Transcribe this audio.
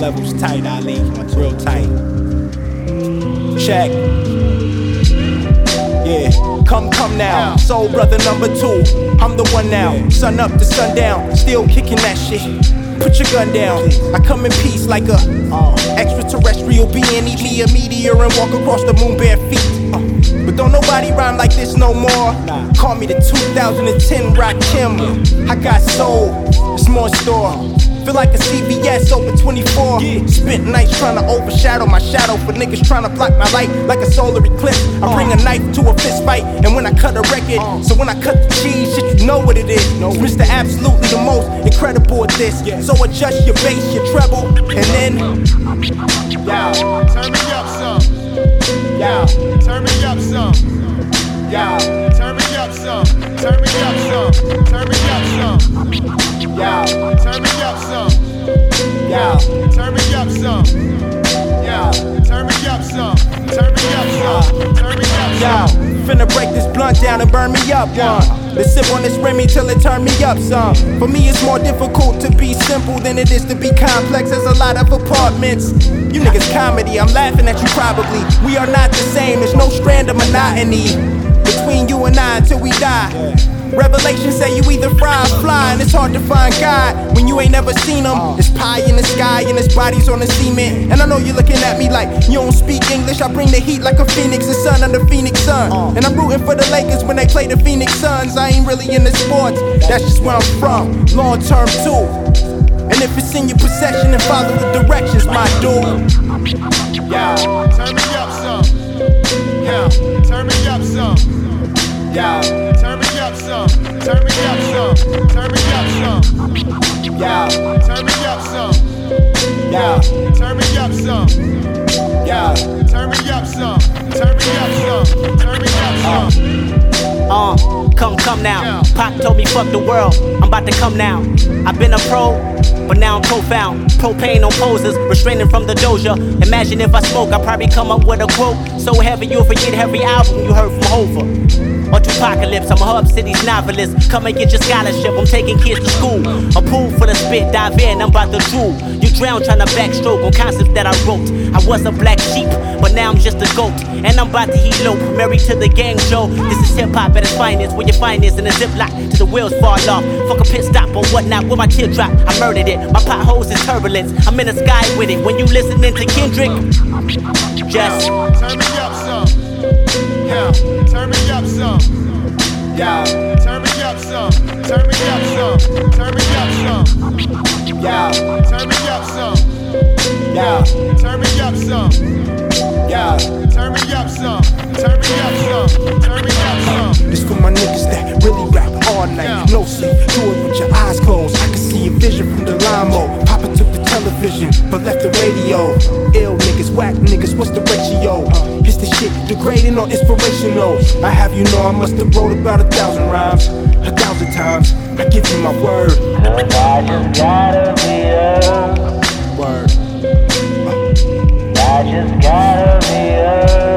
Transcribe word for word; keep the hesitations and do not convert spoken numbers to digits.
levels tight, Ali. It's real tight. Check. Yeah, come, come now. Soul brother number two. I'm the one now. Sun up to sundown, still kicking that shit. Put your gun down. I come in peace like a uh, extraterrestrial being. Eat me a meteor and walk across the moon bare feet. Uh, but don't nobody rhyme like this no more. Call me the two thousand ten Rakim. I got soul, it's more store. Feel like a C V S open twenty-four. Spent nights trying to overshadow my shadow for niggas trying to block my light like a solar eclipse. I bring a knife to a fist fight, and when I cut a record, so when I cut the cheese, shit, you know what it is. It's Mister Absolutely the most incredible at this. So adjust your bass, your treble, and then yeah, turn me up some. Yeah, turn me up some. Yeah, turn me up some. Turn me up some. Turn me up some. Yeah, turn me up some. Yeah, turn me up some. Yeah, turn me up some. Turn me up some. Turn me up some. Yeah, finna break this blunt down and burn me up one. Let's sip on this Remy till it turn me up some. For me it's more difficult to be simple than it is to be complex. There's a lot of apartments. You niggas comedy, I'm laughing at you probably. We are not the same, there's no strand of monotony between you and I until we die. Revelation say you either fry or fly, and it's hard to find God when you ain't never seen him. It's pie in the sky and his body's on the cement. And I know you're looking at me like you don't speak English. I bring the heat like a phoenix, the sun under Phoenix Sun. And I'm rooting for the Lakers when they play the Phoenix Suns. I ain't really into sports, that's just where I'm from. Long term too. And if it's in your possession, then follow the directions, my dude. Yeah, turn me up some. Yeah, turn me up some. Yeah, turn me up some. Turn me up some. Turn me up some. Yeah, turn me up some. Yeah, turn me up some. Yeah, turn me up some. Turn me up some. Turn me up some. Uh, come, come now. Pac told me fuck the world, I'm about to come now. I've been a pro, but now I'm profound. Propane on poses, restraining from the doja. Imagine if I smoke, I'd probably come up with a quote so heavy you'll forget every album you heard from Hova. Or Tupacalypse, I'm a Hub City's novelist. Come and get your scholarship, I'm taking kids to school. A pool full of spit, dive in, I'm about to drool. You drown trying to backstroke on concepts that I wrote. I was a black sheep, but now I'm just a goat. And I'm about to elope, married to the gang, Joe. This is hip-hop at its finest, where your finest in a ziplock till the wheels fall off. Fuck a pit stop or whatnot, with my teardrop, I murdered it. My potholes is turbulence, I'm in the sky with it. When you listening to Kendrick, just turn me up some. Yeah, turn me up some. Yeah, turn me up some. Turn me up some. Turn me up some. Yeah, turn me up some. Yeah, turn me up some. Yeah, turn me up some. Turn me up some. Turn me up some. This for my niggas that really rap all night. No sleep, do it with your eyes closed. I can see your vision from the limo. Papa took the television, but left the radio. Ill niggas, whack niggas, what's the ratio? Is the shit degrading or inspirational? I have you know I must have wrote about a thousand rhymes, a thousand times. I give you my word. Cause I just gotta be up. Word. I just gotta be up.